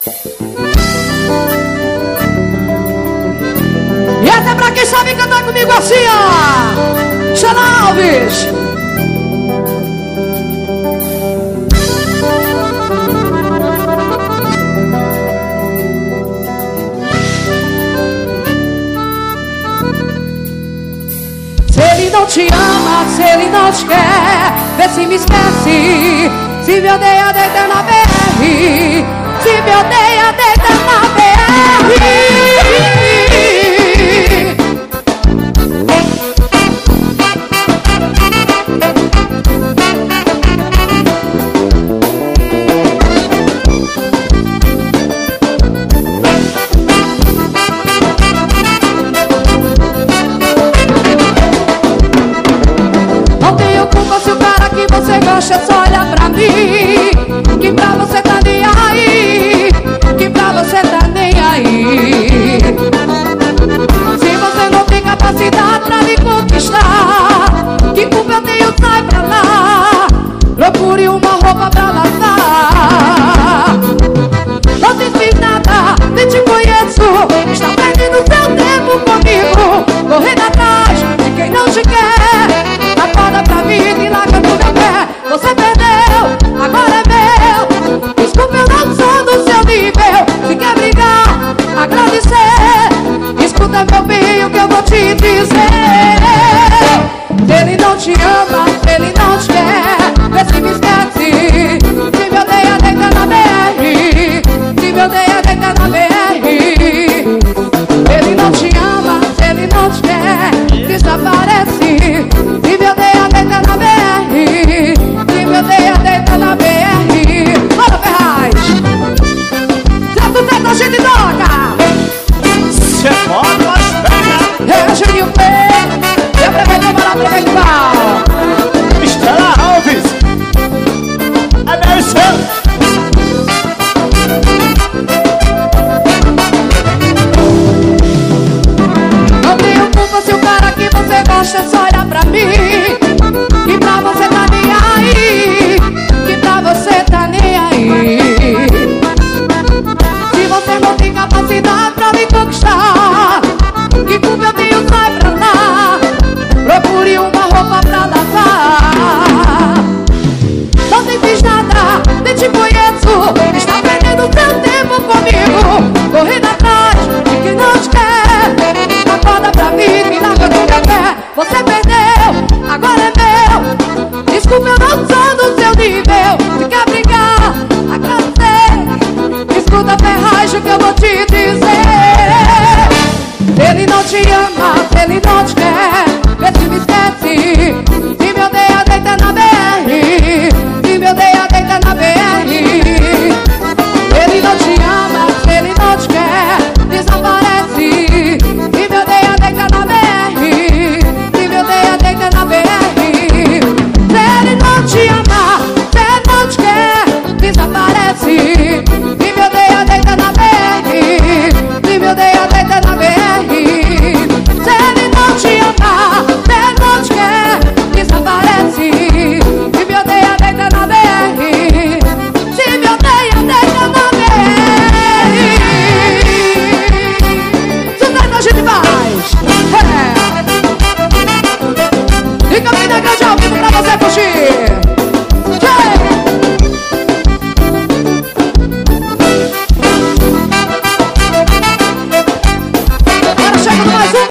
E até pra quem sabe cantar comigo assim, ó. Xana Alves. Se ele não te ama, se ele não te quer, vê se me esquece. Se me odeia, deita na BR. Se me odeia, deita na BR. Não tenho culpa se o cara que você gosta só olha pra mim. Que pra você tá nem aí, que pra você tá nem aí. Se você não tem capacidade pra me conquistar, que culpa eu tenho, sai pra lá. Procure uma roupa pra lavar. Não te fiz nada, nem te conheço. Está perdendo seu tempo comigo, correndo atrás de quem não te quer. Acorda pra mim e larga do meu pé. Você perdeu, agora é meu. Desculpa, eu não sou do seu nível. Se quer brigar, agradecer. Escuta, meu bem, o que eu vou te dizer. Se ele não te ama, se ele não te quer, vê se me esquece. Se me odeia, deita na BR. Se me odeia, deita na BR. Ele não te ama, se ele não te quer, desaparece. Se me odeia, deita na BR. Se me odeia, deita na BR. Bora, Ferraz! Se tu tenta, a gente toca! Cê bota as pernas. É Juninho P. E a prefeita para a prefeital. Estrela Alves. É meu céu. Não tenho culpa se o cara que você gosta só olha pra mim. Que pra você tá nem aí, que pra você tá nem aí. Se você não tem capacidade pra me conquistar, que culpa eu tenho, sai pra lá. Procure uma roupa pra lavar. Não te fiz nada, nem te conheço. Está perdendo seu tempo comigo, correndo atrás de quem não te quer. Acorda pra mim, me larga do meu pé. Você perdeu, agora é meu. Desculpa, eu não sou do seu nível. Se quer brigar, agradecer. Escuta, Ferraz, o que eu vou te dizer. Se ele não te ama, se ele não te quer, vê se me esquece.